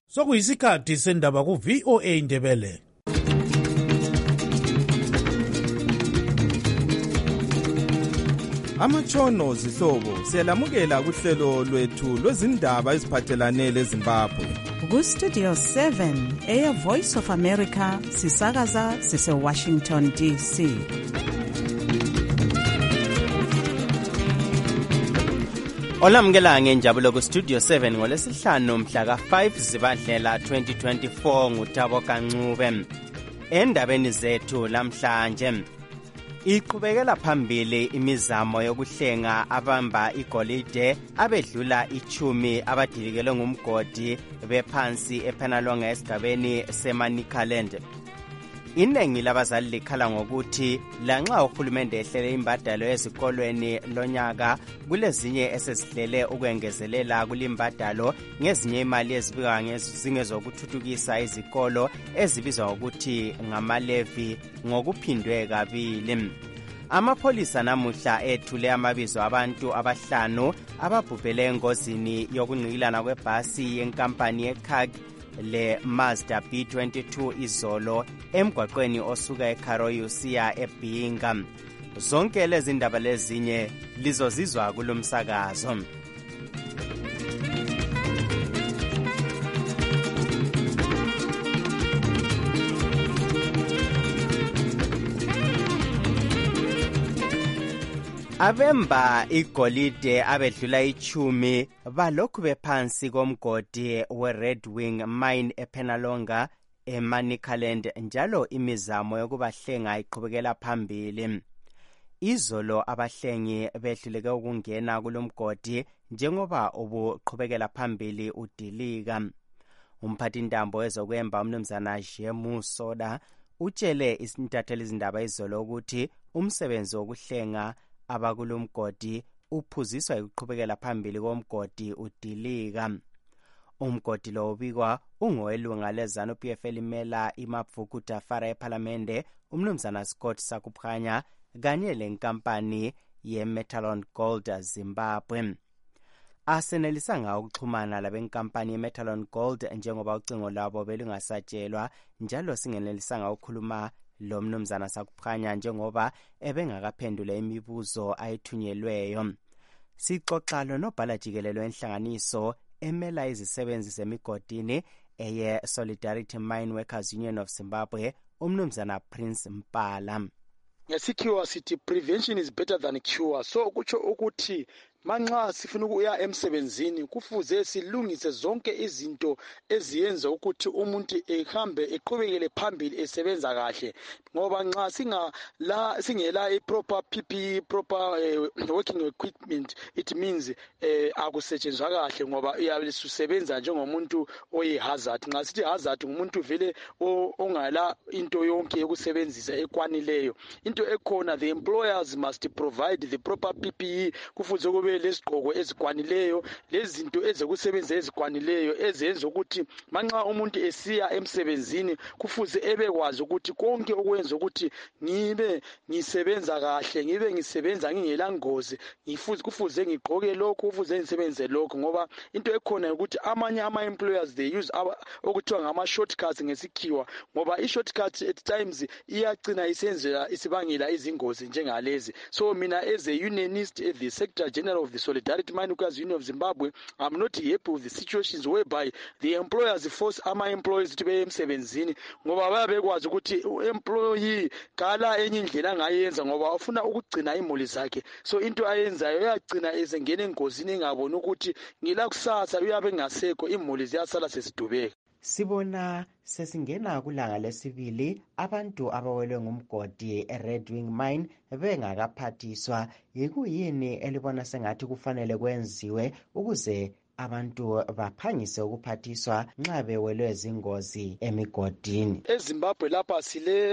Sokuyisikhathi sendaba ku VOA Indebele. Amatshono zihlobo siyalamukela kuhlelo lwethu lwezindaba eziphathelane leZimbabwe. Ku-Studio 7 Air Voice of America sisakaza sise-Washington DC. Olamukela ngenjabulo ku-Studio 7 ngolesihlanu mhla ka-5 Zibandlela 2024 nguThabo Kancube. Endabeni zethu lamhlanje iqhubekela phambili imizamo yokuhlenga abamba igolide abedlula 10 abadilikele ngumgodi bephansi ePenalonga esigabeni seManicaland. Iningi labazali likhala ngokuthi lanxa uhulumende ehlele imbadalo ezikolweni lonyaka kulezinye esesihlele ukwengezelela kulimbadalo ngezinye imali ezibika ngezokuthuthukisa izikolo ezibizwa ngokuthi ngamalevi ngokuphindwe kabili. Amapholisa namuhla ethule amabizo abantu abahlanu ababhubhele engozini yokunqikilana kwebhasi yenkampani yeCarg le Mazda B22 izolo emgwaqweni osuka eKaroyi usiya eBhinga. Zonke lezi ndaba lezinye lizozizwa kulomsakazo. Abemba igolide abedlula 10 balokhu bephansi komgodi we-Red Wing mine ePenalonga eManicaland njalo imizamo yokubahlenga iqhubekela phambili. Izolo abahlengi behluleke ukungena kulomgodi njengoba ubuqhubekela phambili udilika. Umphathintambo wezokwemba umnumzana Jemu Soda utshele isintatheli izindaba izolo ukuthi umsebenzi wokuhlenga abakulomgodi uphuziswa ukuqhubekela phambili komgodi udilika. Umgodi lo ubikwa ungowelunga leZANU-PF elimela iMavuku Dafara ePhalamende umnumzana Scott Sakuphanya kanye lenkampani yeMetalon Gold Zimbabwe. Asenelisanga ukuxhumana labenkampani yeMetalon Gold njengoba ucingo lwabo belungasatshelwa njalo singenelisanga ukukhuluma lo mnumzana Sakuphanya njengoba ebengakaphendula imibuzo ayithunyelweyo. Sixoxa nobhala jikelelo enhlanganiso emela izisebenzi zemigodini eye Solidarity Mine Workers Union of Zimbabwe umnumzana Prince Mpala. Ngesikhiwa sithi prevention is better than cure. So kutsho ukuthi manxa sifuna ukuya emsebenzini kufuze silungise zonke izinto eziyenza ukuthi umuntu ehambe eqhubekele phambili esebenza kahle, ngoba nxa singela i-proper PPE, proper working equipment, it means akusetshenzwa kahle ngoba uyabe usebenza njengomuntu oyi-hazard. Nxa sithi hazard ngumuntu vele ongala into yonke yokusebenzisa ekwanileyo. Into ekhona, the employers must provide the proper PPE, kufuze kube lesigqoko ezikwanileyo lezinto ezokusebenza ezikwanileyo ezenza ukuthi manxa umuntu esiya emsebenzini kufuze ebekwazi ukuthi konke okwenza ukuthi ngibe ngisebenza kahle, ngibe ngisebenza ngingela ngozi, kufuze ngigqoke lokho, kufuze ngisebenze lokho, ngoba into ekhona ukuthi amanye ama-employers they use okuthiwa ngama-shortcuts ngesikhiwa, ngoba i-shortcut at times iyagcina isibangela izingozi njengalezi. So mina as a unionist at the Secretary General of the Solidarity Mine Workers Union of Zimbabwe, I'm not happy with the situations whereby the employers force ama-employees to be emsebenzini ngoba bayabekwazi ukuthi u-employee kala enye indlela angayenza ngoba ufuna ukugcina imuli zakhe. So into ayenzayo uyagcina esengena engozini engaboni ukuthi ngila kusasa uyabe ngasekho, imuli ziyasala sesidubeka. Sibona sesingena kulanga lesibili abantu abawelwe ngumgodi eRed Wing Mine bengakaphathiswa. Yikuyini elibona sengathi kufanele kwenziwe ukuze abantu baphangise ukuphathiswa nxa bewelwe zingozi emigodini? EZimbabwe lapha sile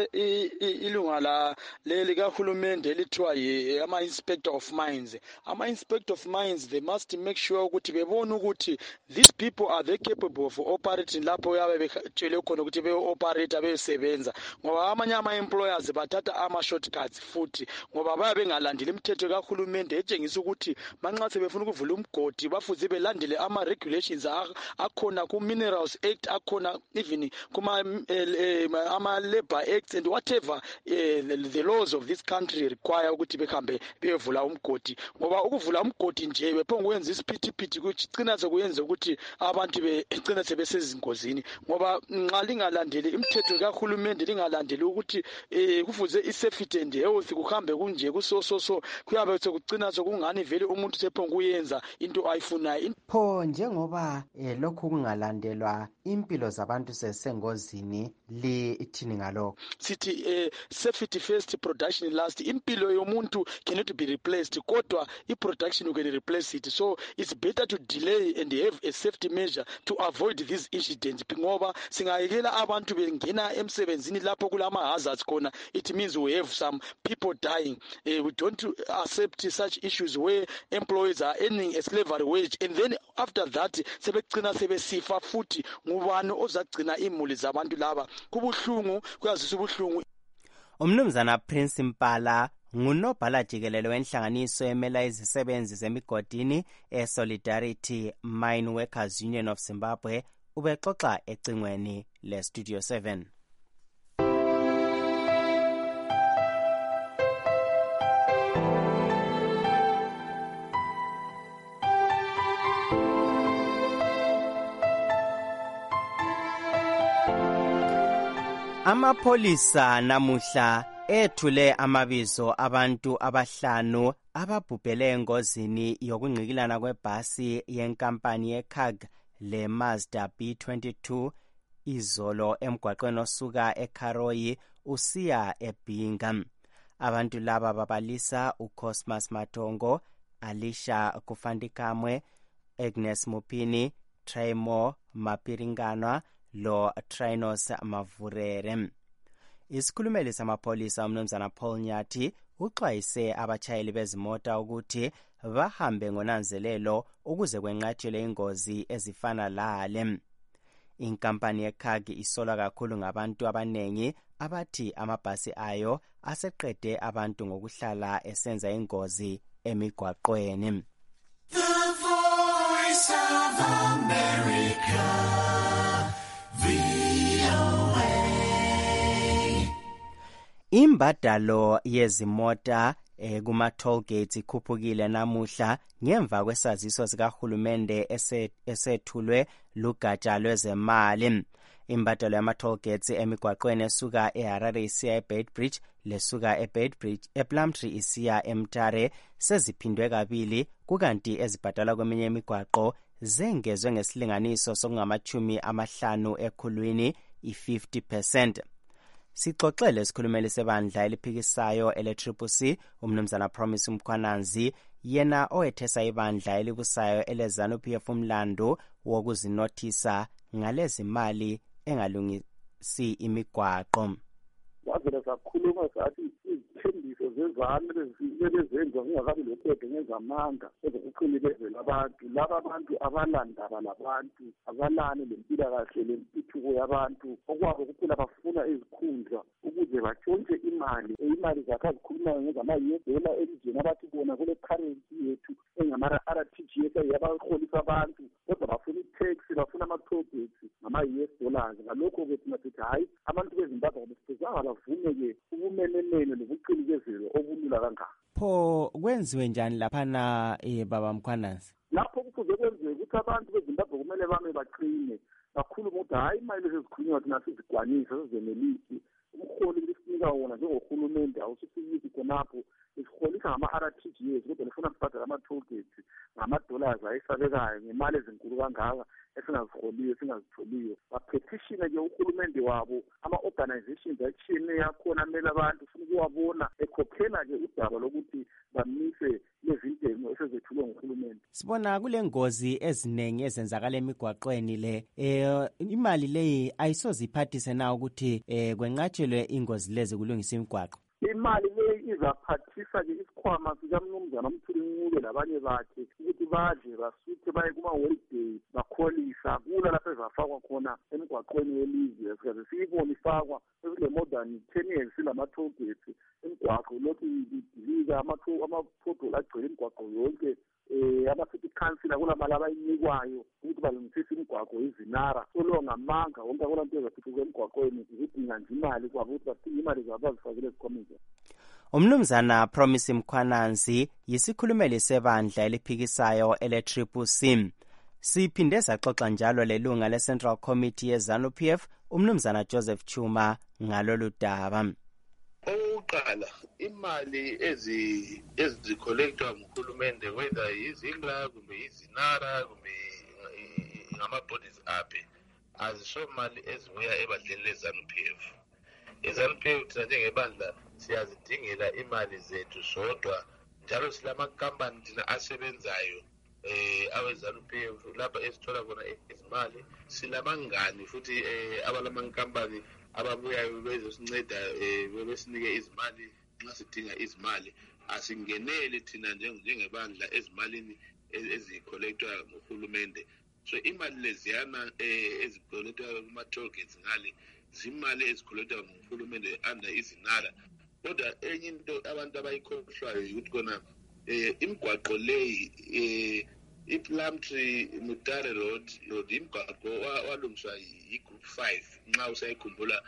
ilunga likahulumende elithiwa ama-inspector of mines. Ama-inspector of mines, they must make sure ukuthi bebone ukuthi these people are they capable of operating lapho yabe betshele khona ukuthi be-operate besebenza, ngoba amanye ama-employers bathatha ama-shortcuts futhi ngoba bayabe bengalandeli imithetho kahulumende etshengisa ukuthi manxa sebefuna ukuvula umgodi bafuze belandele ama-regulations akhona ku-Minerals Act, akhona even ama-Labor Acts and whatever the laws of this country require ukuthi behambe beyevula umgodi, ngoba ukuvula umgodi nje bephongukwenza isiphithiphithi kucina sekuyenza ukuthi abantu becina sebesezingozini, ngoba nxa lingalandeli imithetho kahulumende, lingalandeli ukuthi kufuze i-safety and health kuhambe kunje kusososo, kuyabe sekucina sekungani vele umuntu sephonguyenza into ayifunayo. Pho njengoba lokhu kungalandelwa impilo zabantu sesengozini, lithini ngalokho? Sithi safety first, production last. Impilo yomuntu cannot be replaced, kodwa i-production you can replace it. So it's better to delay and have a safety measure to avoid these incidents, ngoba singayekela abantu bengena emsebenzini lapho kulama hazards khona, it means we have some people dying. We don't accept such issues where employees are earning a slavery wage and then after that sebegcina sebesifa futhi. Ngubani ozagcina imuli zabantu laba? Kubuhlungu, kuyazisa ubuhlungu. Umnumzana Prince Mpala ngunobhala jikelele wenhlanganiso emela izisebenzi zemigodini Solidarity Mine Workers Union of Zimbabwe, ubexoxa ecingweni le Studio 7. Amapholisa namuhla ethule amabizo abantu abahlanu ababhubhele engozini yokungqikilana kwebhasi yenkampani yeCarg le Mazda B22 izolo emgwaqweni osuka eKaroyi usiya eBhinga. Abantu laba babalisa uCosmas Matongo, Alisha Kufandikamwe, Agnes Mupini, Tremo Mapiringana lo Trinos Mavurere. Isikhulumeli samapholisa umnumzana Paul Nyathi uxwayise abachayeli bezimota ukuthi bahambe ngonanzelelo ukuze kwenqatshelwe ingozi ezifana lale. Inkampani yeCarg isolwa kakhulu ngabantu abanengi abathi amabhasi ayo aseqede abantu ngokuhlala esenza ingozi emigwaqweni. The Voice of America. Imbadalo yezimota kuma toll gates ikhuphukile namuhla ngemva kwesaziso sikahulumende esethulwe lugatsha lwezemali. Imbadalo yama toll gates emigwaqweni esuka eHarare isiya eBeitbridge lesuka eBeitbridge ePlumtree isiya eMtare seziphindwe kabili, kukanti ezibhadala kweminye imigwaqo zengezwe ngesilinganiso sokungama-50 ekhulwini i-50%. Sixoxele isikhulumeli sebandla eliphikisayo ele-CCC umnumzana Promise Mkhwananzi, yena owethesa ibandla elibusayo eleZANU-PF umlando wokuzinothisa ngalezimali engalungisi imigwaqo. Wavela sakhuluma sathi izithembiso zezanu lezenziwa kungakabi lokhetho ngezamanga ezokuqinikezela abantu. Laba abantu abalandaba labantu, abalani lempilakahle lempithuko yabantu, okwabo kuphela bafuna izikhundla ukuze batshontshe imali zakhe azikhulumayo ngezama-US elizweni abathi bona kule currency yethu engama-RTGS yabaholisa abantu, kodwa bafuna i-tax, bafuna ama-tollgates ngama-US. Ngalokho-ke thina sithi hayi, abantu beZimbabwe besifezanga bavume-ke ubumenemene nobuqinikezelo obulula kangaka. Pho kwenziwe njani laphana baba Mkhwananzi? Lapho kufuze kwenziwe ukuthi abantu beZimbabwe kumele bame baqine kakhulu ukuthi hayi imali ezikhulunywa thina sizigwanisa sizenelisi. Umholi lisinika wona njengohulumende awusifikisi khonapho isiholisa ngama-RTGS, kodwa lifuna sibhadale ama-tollgates ngama-dollars ayesabekayo ngemali ezinkulu kangaka esingaziholiyo singazitholiyo. Bapetitione-ke uhulumende wabo, ama-organizations atshiyeneyo akhona amele abantu ufuna ukuwabona ekhokhela-ke udaba lokuthi bamise lezintengo esezethulwe nguhulumende. Sibona kule ngozi eziningi ezenzakala emigwaqweni le, imali leyi ayisoziphathise na ukuthi kwenqatshelwe ingozi lezi kulungisa imigwaqo? Imali leyi izaphathisa-ke isikhwama sikamnumzana uMthuli labanye bakhe ukuthi badle basuthe baye kuma-holiday bakholisa kula lapho ezafakwa khona emigwaqweni welizwe. Sikaze siyibone ifakwa sekule more than 10 years silama-tollgates imigwaqo lokhu idilika ama-pothole agcwele imigwaqo yonke, ama-city ikhansila kulamali abayinikwayo ukuthi balungisise imigwaqo izinara solo ngamanga wonke akulanto ezathuthuka emgwaqweni zidinga nje imali kwabo ukuthi badinga imali zabo bazifakele ezikhomeni. Umnumzana Promise Mkhwananzi yisikhulumeli sebandla eliphikisayo ele-CCC. Siphinde saxoxa njalo lelunga le-Central Committee ye-ZANU-PF umnumzana Joseph Chuma ngalolu daba. Oqala imali ezikholektwa nguhulumende whether izindla kumbe izinara kumbe ngama-bodies aphe azisho mali ezibuya ebandleni le-ZANU-PF. I-ZANU-PF thina njengebandla siyazidingela imali zethu sodwa njalo silamakampani thina asebenzayo awe-ZANU-PF lapha esithola khona izimali. Silamangani futhi abalamankambani ababuyayo bezosinceda besinike izimali nxa sidinga izimali. Asingenele thina njengebandla ezimalini ezikholektwa nguhulumende. So imali leziyana ezikholektwa kuma-toll gates ngale zimali ezikholektwa nguhulumende under izinara. Kodwa enye into abantu abayikhohlwayo ukuthi kona imigwaqo leyi iPlumtree Mutare Road imigwaqo walungiswa yi-Group 5 nxa usayikhumbula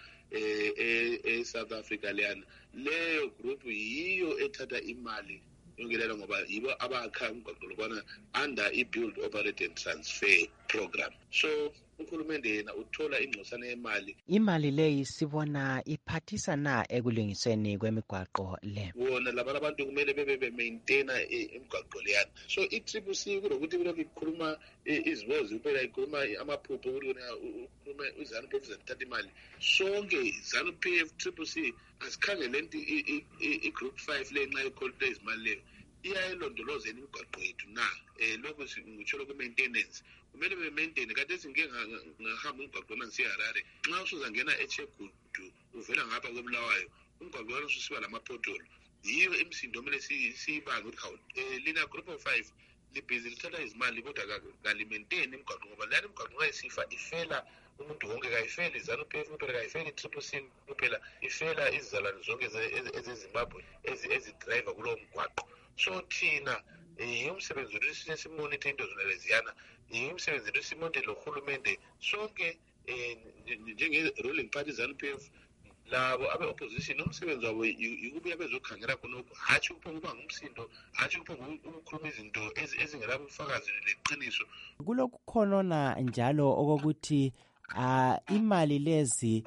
e-South Africa leyana. Leyo group yiyo ethatha imali yonkelela ngoba yibo abakha umgwaqo lokwana under i-Build, Operate and Transfer program. So uhulumende yena uthola ingxosana yemali. Imali leyi sibona iphathisa na ekulungisweni kwemigwaqo le? Wona laba abantu kumele bebe-maintaina imigwaqo leyana. So i-CCC kulokuthi kulokhu ikhuluma izibozi kuphela ikhuluma amaphupho ukhuluma iZANU-PF zathatha imali. Sonke ZANU-PF CCC asikhangele lento i-Group 5 le nxa ikholekta izimali leyo iyayilondolozeni imigwaqo yethu na lokhu ngitsho ku-maintenance kumele be-maintain. Kade singeke ngahamba umgwaqo nansiyaharare nxa usuzangena eChegudu uvela ngapha kobulawayo umgwaqo walo ususiba lamaphotolo. Yiyo imisindo kumele siyibange ukuthi hawu lina Group of 5 libhizi lithatha izimali kodwa kalimaintain imigwaqo ngoba leyana imigwaqo nxa isifa ifela umuntu wonke, kayifeli iZANU-PF kuphela, kayifeli i-CCC kuphela, ifela izizalwane zonke ezeZimbabwe ezidrayiva kulowo mgwaqo. So thina umsebenzi wethu simonithe into zona leziyana, umsebenzi wethu simonithe lo hulumende sonke njenge-ruling party ZANU-PF labo abe-opposition. Umsebenzi wabo yikubuya bezokhangela khonokho, hatshi ukuba ngumsindo, hatshi ukukhuluma izinto ezingelabufakazi leqiniso. Kulokukhonona njalo okokuthi imali lezi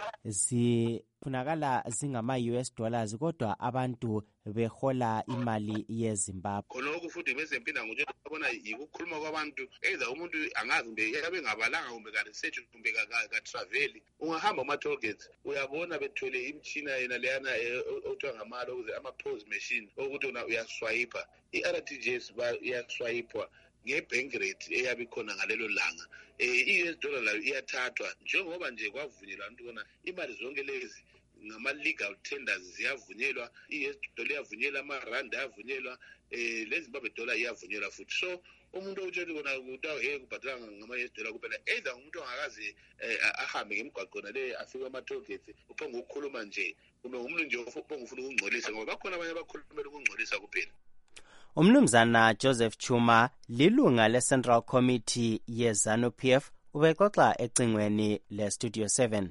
zifunakala zingama-US dollars kodwa abantu behola imali yeZimbabwe. Khonokho futhi bezempina ngokuthi babona yikukhuluma kwabantu either umuntu angazi kumbe yabe ngabalanga kumbe ka-research kumbe ka-travel. Ungahamba ama-toll gates uyabona bethwele imtshina yena leyana okuthiwa ngamali ukuze ama-pos machine okuthi wona uyaswayipa. I-RTGS iyaswayipwa nge-bank rate eyabe ikhona ngalelo langa. I-US dollar layo iyathathwa njengoba nje kwavunyelwa abantu bona imali zonke lezi ngama-legal tenders ziyavunyelwa. I-US dollar iyavunyelwa, amarandi ayavunyelwa, leZimbabwe dollar iyavunyelwa futhi. So umuntu okutshela kona ukuthi kubhadala ngama-US dollar kuphela, either umuntu ongakaze ahambe ngemigwaqo nale afike ama-toll gates uphonga ukukhuluma nje kumbe umuntu nje uphonga ufuna ukungcolisa ngoba bakhona abanye abakhulumela ukungcolisa kuphela. Umnumzana Joseph Chuma lilunga le-Central Committee ye-ZANU-PF ubexoxa ecingweni le-Studio 7.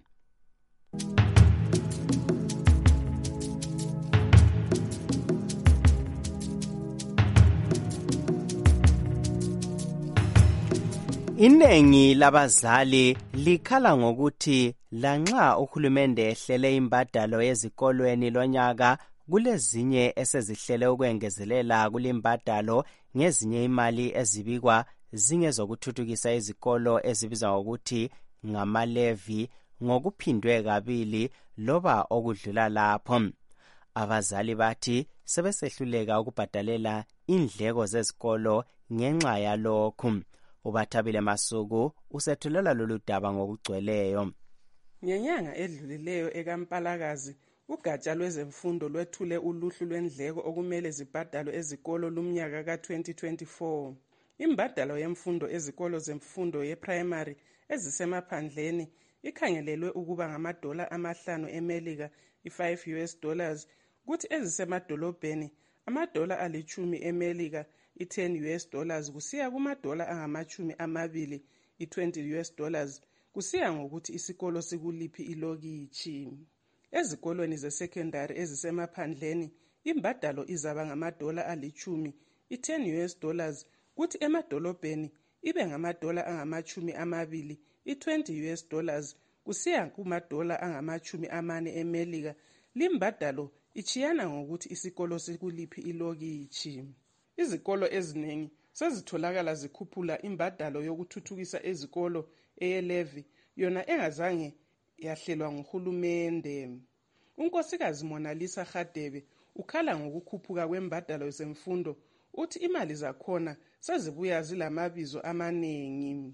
Inengi labazali likhala ngokuthi lanxa uhulumende ehlele imbadalo ezikolweni lonyaka kulezinye esezihlele ukwengezelela kulimbadalo ngezinye imali ezibikwa zingezokuthuthukisa izikolo ezibizwa ngokuthi ngama-levy ngokuphindwe kabili loba okudlula lapho. Abazali bathi sebesehluleka ukubhadalela indleko zezikolo ngenxa yalokhu. Ubathabile Masuku usethulela lolu daba ngokugcweleyo. Ngenyanga edlulileyo eKampalakazi ugatsha lwezemfundo lwethule uluhlu lwendleko okumele zibhadalwe ezikolo lumnyaka ka-2024. Imbadalo yemfundo ezikolo zemfundo ye-primary ezisemaphandleni ikhangelelwe ukuba ngama-$5 eMelika, i-$5 US, kuthi ezisemadolobheni $10 eMelika, i-10 US dollars kusiya kumadola angamachumi amabili i-20 US dollars kusiya ngokuthi isikolo sikuliphi ilokitshi. Ezikolweni ze-secondary ezisemaphandleni imbadalo izaba ngamadola alichumi i-10 US dollars kuthi emadolobheni ibe ngamadola angamachumi amabili i-20 US dollars kusiya kumadola angamachumi amane eMelika. Limbadalo ichiyana ngokuthi isikolo sikuliphi ilokitshi. Izikolo eziningi sezitholakala zikhuphula imbadalo yokuthuthukisa ezikolo eyelevi yona engazange yahlelwa nguhulumende. Unkosikazi Monalisa Hadebe ukhala ngokukhuphuka kwembadalo zemfundo, uthi imali zakhona sezibuya zilamabizo amaningi.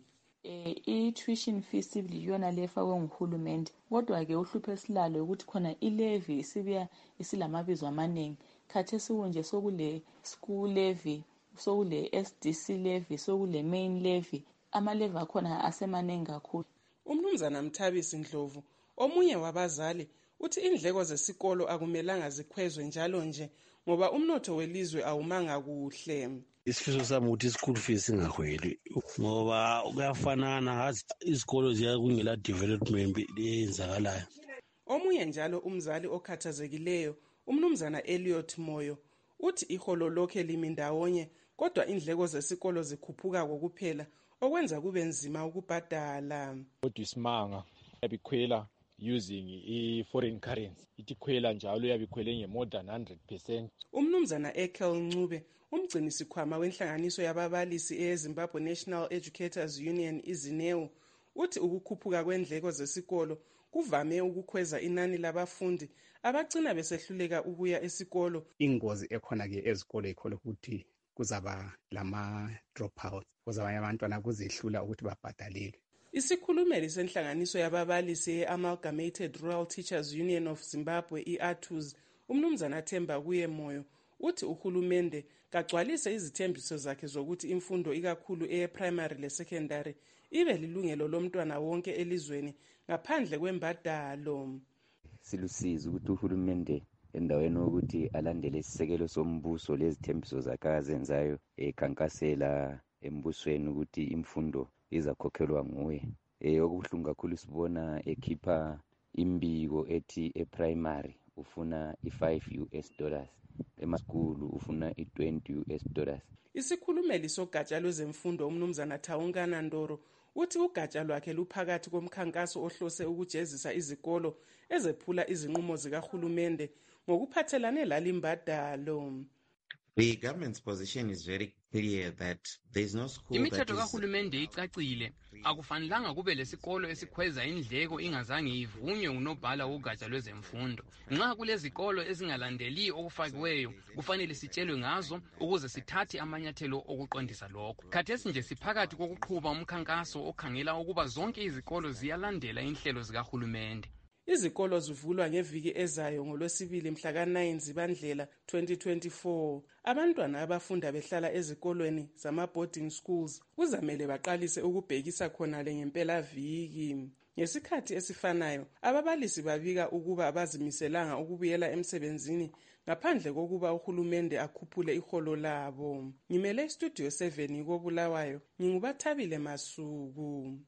I-tuition fee sibili yona lefakwe nguhulumende, kodwa-ke uhlupho esilalo ukuthi khona ilevy isibuya isilamabizo amaningi. Khathesi kunje sokule school levy, sokule SDC levy, sokule main levy. Amalevy akhona asemaningi kakhulu. Umnumzana Mthabisi Ndlovu, omunye wabazali, uthi indleko zesikolo akumelanga zikhwezwe njalo nje ngoba umnotho welizwe awumanga kuhle. Isifiso sami ukuthi school fees singahweli ngoba kuyafanana izikolo ziya kungela development eyenzakalayo. Omunye njalo umzali okhathazekileyo, umnumzana Elliot Moyo, uthi iholo lokhe limi ndawonye kodwa indleko zesikolo zikhuphuka kokuphela okwenza kube nzima ukubhadala. Kodwa isimanga yabikhwela using i-foreign currency, itikhwela njalo yabikhwele nge-more than 100%. Umnumzana Ekel Ncube, umgcini sikhwama wenhlanganiso yababalisi eZimbabwe National Educators Union iZINEU, uthi ukukhuphuka kwendleko zesikolo kuvame ukukhweza inani labafundi abagcina besehluleka ukuya esikolo. Ingozi ekhona ke ezikolo ikhona ukuthi kuzaba lama dropout, kuzaba abantwana kuzehlula ukuthi babhadalele. Isikhulumeli senhlanganiso yababalisi e-Amalgamated Rural Teachers Union of Zimbabwe i-ATUZ, umnumzana Themba Kuye Moyo, uthi uhulumende kagcwalise izithembiso zakhe zokuthi imfundo ikakhulu eye-primary le-secondary ibe lilungelo lomntwana wonke elizweni ngaphandle kwembadalo. Silusizi ukuthi uhulumende endaweni ukuthi alandele isisekelo sombuso lezithembiso zakhe azenzayo ekhankasela embusweni ukuthi imfundo izakhokhelwa nguye. Okubuhlungu kakhulu sibona ekhipha imbiko ethi e-primary ufuna i-5 US dollars, emaskulu ufuna i-20 US dollars. Isikhulumeli sogatsha lwezemfundo umnumzana Thawungana Ndoro uthi ugatsha lwakhe luphakathi komkhankaso ohlose ukujezisa izikolo ezephula izinqumo zikahulumende ngokuphathelane lalimbadalo. The government's position is very clear that there is no school. Imithetho kahulumende icacile, akufanelanga kube lesikolo esikhweza indleko ingazange ivunywe ngunobhala wogatsha lwezemfundo. Nxa kulezikolo ezingalandeli okufakiweyo, kufanele sitshelwe ngazo ukuze sithathe amanyathelo okuqondisa lokho. Khathesi nje siphakathi kokuqhuba umkhankaso okhangela ukuba zonke izikolo ziyalandela inhlelo zikahulumende. Izikolo zivulwa ngeviki ezayo ngoLwesibili mhla ka-9 Zibandlela 2024. Abantwana abafunda behlala ezikolweni zama-boarding schools kuzamele baqalise ukubhekisa khonale ngempelaviki. Ngesikhathi esifanayo, ababalisi babika ukuba bazimiselanga ukubuyela emsebenzini ngaphandle kokuba uhulumende akhuphule iholo labo. Ngimele Studio 7 koBulawayo, nginguBathabile Masuku.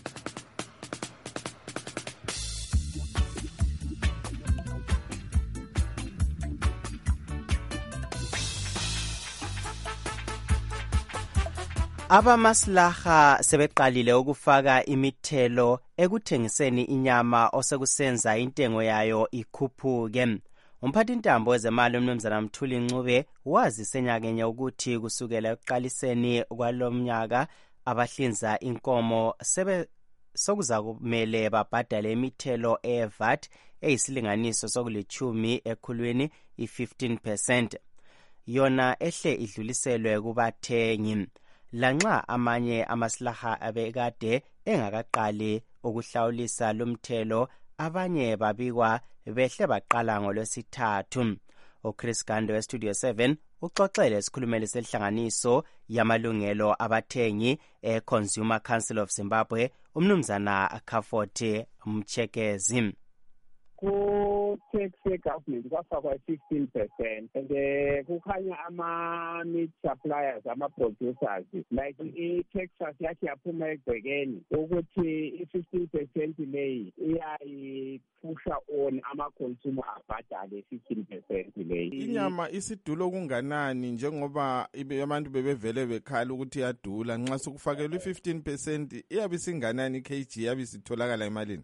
Abamaslaha sebeqalile ukufaka imithelo ekuthengiseni inyama osekusenza intengo yayo ikhuphuke. Umphathintambo wezemali umnumzana Mthuli Ncube wazise nyakenye ukuthi kusukela ekuqaliseni kwalomnyaka abahlinza inkomo sokuza kumele babhadale imithelo eVAT eyisilinganiso sokulithumi ekhulwini i-15%. Yona ehle idluliselwe kubathengi. Lanxa amanye amaslaha abekade engakaqali ukuhlawulisa lumthelo, abanye babikwa behle baqala ngoLwesithathu. uChris Gando weStudio 7 uxoxele isikhulumeli senhlanganiso yamalungelo abathengi eConsumer Council of Zimbabwe umnumzana Kafoti Mchekezi. tax ye-government kwafakwa 15%, and kukhanya ama-meat suppliers, ama-producers, like i-Texas yakhe yaphuma egcekeni ukuthi i-15% leyi iyayiphusha on ama-consumer abhadale 15% leyi. Inyama isidulo kunganani njengoba abantu bebevele bekhala ukuthi iyadula, nxa sokufakelwa i-15% iyabe singanani i-kg yabe isitholakala emalini?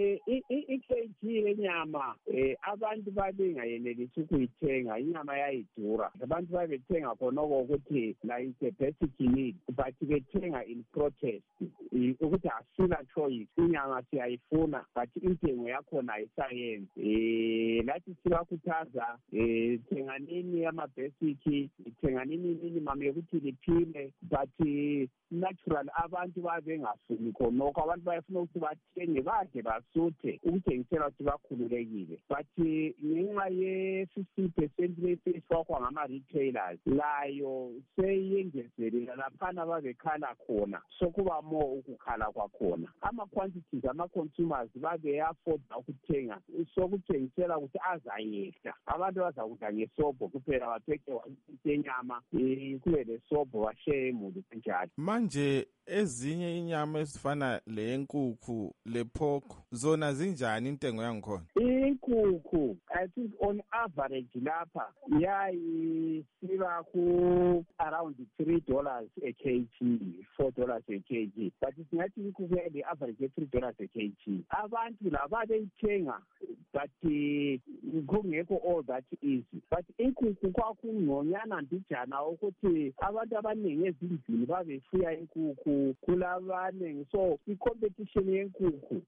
I-kg yenyama abantu babengayenelisi ukuyithenga, inyama yayidura. Abantu babethenga khonoko ukuthi la is a basic need, but bethenga in protest ukuthi asila choice, inyama siyayifuna but intengo yakhona ayisayenzi. Lathi sibakhuthaza thenganini ama-basic, thenganini minimum yokuthi liphile, but natural abantu babengafuni khonoko. Abantu bayafuna ukuthi bathenge bade basuthe ukuthengisela ukuthi bakhululekile, but ngenxa ye-15% lesifakwa ngama-retailers layo seyengezelela laphana babekhala khona, sokuba more ukukhala kwakhona. Ama-quantities ama-consumers babe-afforda ukuthenga, sokuthengisela ukuthi azayehla. Abantu bazakudla ngesobho kuphela, bapheke inyama kube lesobho bashiye imuli kanjalo. Manje ezinye inyama ezifana leyenkukhu le-pork zona zinjani intengo yangikhona? Inkukhu I think on average lapha yayisiba ku around $3 a kg, $4 a kg, but singathi inkukhu yale average $3 a kg. Abantu laba beyithenga but kungekho all that easy, but inkukhu kwakungconyana mbijana ukuthi abantu abaningi ezindlini babefuya inkukhu kulabanengi, so i-competition yenkukhu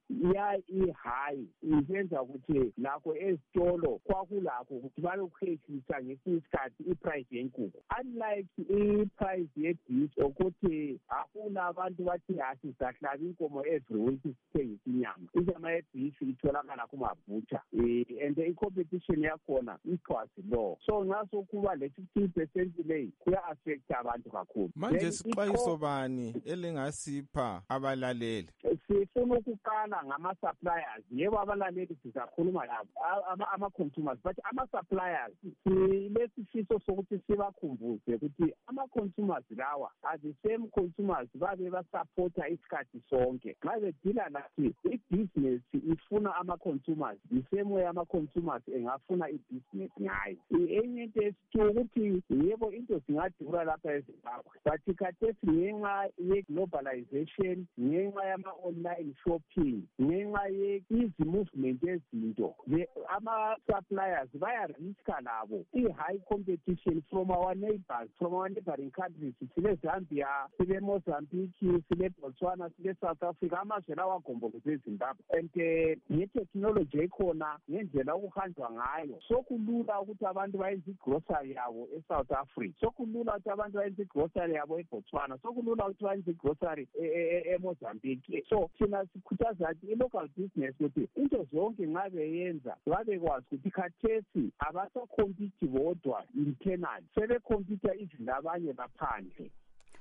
i-high, iyenza ukuthi lakho ezitolo kwakulakho ukuthi balokukhehlisa ngesinye isikhathi i-price yenkukhu, unlike i-price ye-beef ukuthi afuna abantu bathi sizahlaba inkomo every week sithengisa inyama ye-beef itholakala kumabutha, and i-competition yakhona it was low. So nxa sokuba le-15% leyi kuya-affect abantu kakhulu. Manje sixwayiso bani elingasipha abalaleli? Sifuna ukuqala ngama-suppliers. Yebo abalaleli sizakhuluma labo ama-consumers, but ama-suppliers silesifiso sokuthi sibakhumbuze ukuthi ama-consumers lawa are the same consumers babe basupporta isikhathi sonke. Nxa bedila lathi i-business ifuna ama-consumers, the same way ama-consumers engafuna i-business ngayo. Enye into esithi ukuthi yebo into zingadura lapha eZimbabwe, but khathesi ngenxa ye-globalization, ngenxa yama-online shopping, ngenxa ye-easy movement yezinto, ama-suppliers bayariska labo i-high competition from our neighbors, from our neighboring countries. Sile Zambia, sile Mozambique, sile Botswana, sile South Africa, amazwe lawa agomboleze eZimbabwe, and nge-technology ekhona ngendlela okuhanjwa ngayo sokulula ukuthi abantu bayenze igrocery yabo eSouth Africa, sokulula ukuthi abantu bayenze igrocery yabo eBotswana, sokulula ukuthi bayenze igrocery eMozambique. So thina sikhuthaza ukuthi i-local business ukuthi into zonke nxa beyenza babekwazi ukuthi khathesi abasakhompiti bodwa internal, sebekhompita izinto abanye baphandle.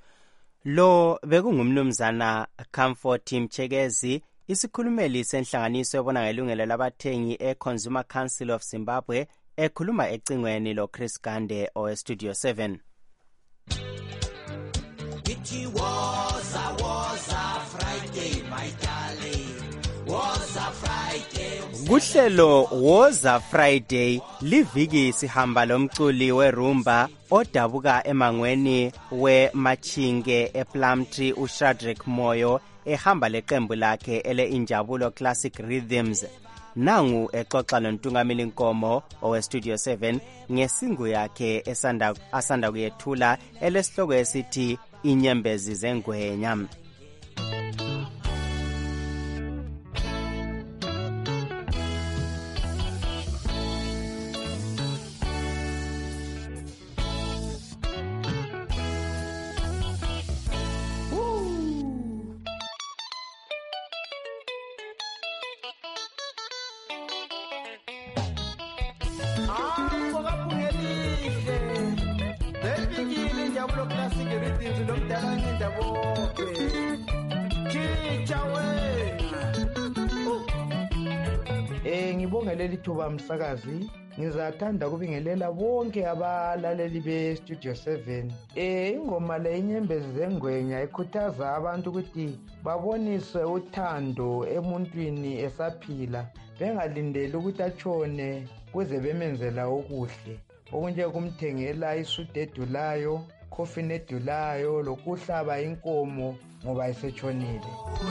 Lo bekungumnumzana Comfort Mchegezi, isikhulumeli senhlanganiso ebona ngelungelo labathengi e-Consumer Council of Zimbabwe, ekhuluma ecingweni lo Chris Gande oweStudio 7. It was a Friday, my darling. Was a Friday. Kuhlelo Woza Friday liviki sihamba lomculi werumba odabuka emangweni weMachinge ePlumtree uShadrack Moyo ehamba leqembu lakhe ele Injabulo Classic Rhythms. Nangu exoxa noNtungameli Nkomo oweStudio 7 ngesingu yakhe asanda kuyethula elesihloko esithi Inyembezi zengwenya. ngibonge leli thuba msakazi. Ngizathanda kubingelela bonke abalaleli be-Studio 7. Ingoma le inyembezi zengwenya ikhuthaza abantu ukuthi babonise uthando emuntwini esaphila, bengalindeli ukuthi atshone kuze bemenzela okuhle. Okunje kumthengela isudu edulayo, coffin edulayo, lokuhlaba inkomo ngoba esetshonile.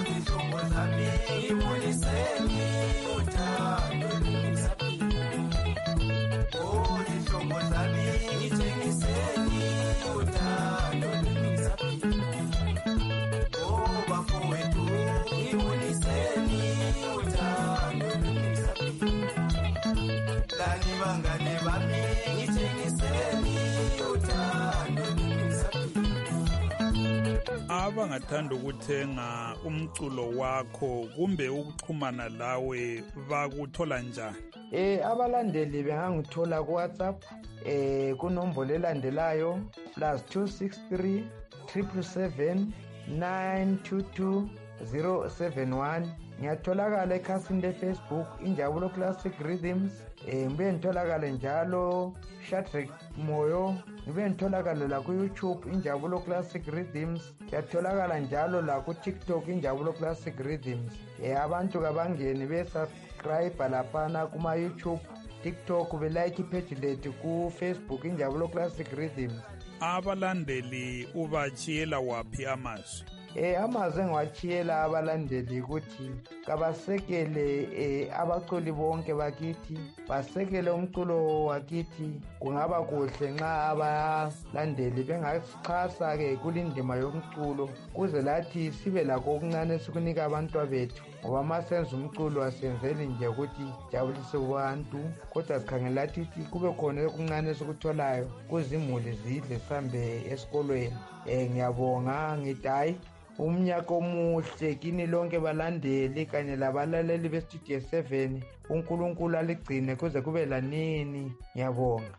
Abangathanda ukuthenga umculo wakho kumbe ukuxhumana lawe bakuthola njani? Abalandeli bengangithola ku WhatsApp kunombolo elandelayo +263 777 922 071. Ngiyatholakala ekhasini leFacebook Injabulo Classic Rhythms. Ngibe ngitholakala njalo Shadrack Moyo. Ngibe ngitholakala la ku YouTube Injabulo Classic Rhythms. Ngiyatholakala njalo la ku TikTok Injabulo Classic Rhythms. Abantu kabangeni be-subscribe laphana kuma YouTube, TikTok, be-like page lethu ku Facebook Injabulo Classic Rhythms. Abalandeli ubachiyela waphi amazwi? Amazwi engiwachiyela abalandeli ukuthi kabasekele abaculi bonke bakithi, basekele umculo wakithi. Kungaba kuhle nxa abalandeli bengasixhasa-ke kulindima yomculo kuze lathi sibe lakho okuncane esikunika abantwa bethu, ngoba masenza umculo asenzeli nje ukuthi jabulise abantu, kodwa sikhangela lathi kube khona okuncane esikutholayo kuzimuli zidle sihambe esikolweni. Ngiyabonga ngithi hayi umnyaka omuhle kini lonke balandeli kanye labalaleli be-Studio 7. uNkulunkulu aligcine kuze kube lanini. Ngiyabonga.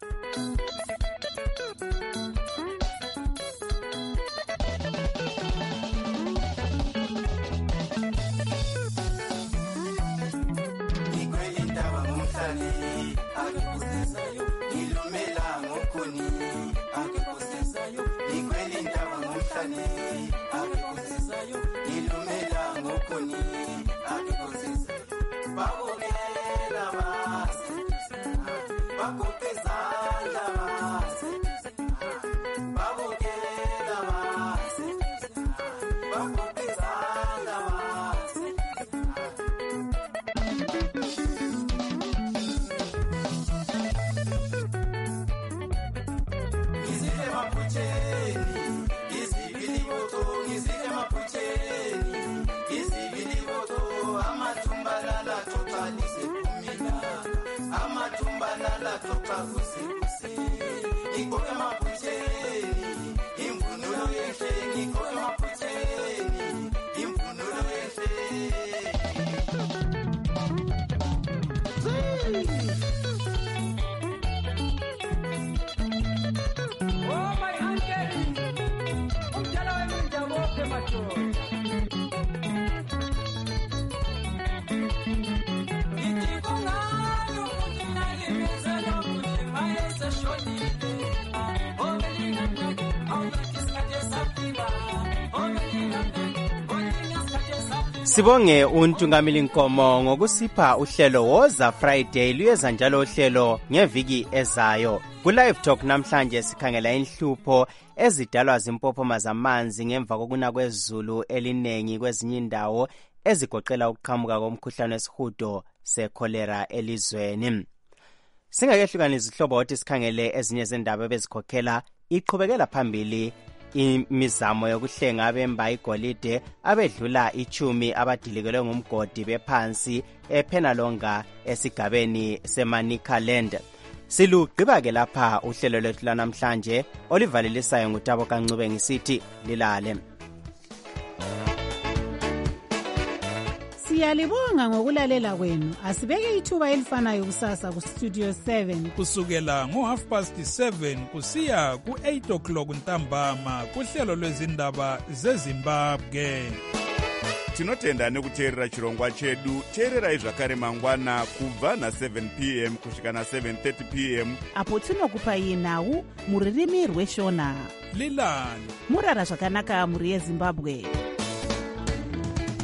Sibonge uNtungamili Nkomo ngokusipha uhlelo Woza Friday. Luyeza njalo uhlelo ngeviki ezayo. Ku live talk namhlanje sikhangela inhlupho ezidalwa zimpophoma zamanzi ngemva kokuna kwezulu elinengi kwezinye indawo ezigoqela ukuqhamuka komkhuhlane wesihudo secholera elizweni. Singakehlukanisa izihlobo othi sikhangele ezinye zendaba ebezikhokhela iqhubekela phambili imizamo yokuhlenga abemba igolide abedlula 10 abadilikelwe ngumgodi bephansi ePenalonga esigabeni seManicaland. Silugqiba ke lapha uhlelo lwethu lanamhlanje olivalelisayo ngutabo kancube ngisithi lilale. Siyalibonga ngokulalela kwenu. Asibeke ithuba elifanayo kusasa ku Studio 7 kusukela ngo7:30 kusiya ku8 o'clock ntambama kuhlelo lwezindaba zeZimbabwe. tinotenda nekuteerera chirongwa chedu. teererai zvakare mangwana kubva na7 p.m. kusvika na7:30 p.m. apo tinokupai nhau muririmi rweshona. lilani murara zvakanaka muri yezimbabwe.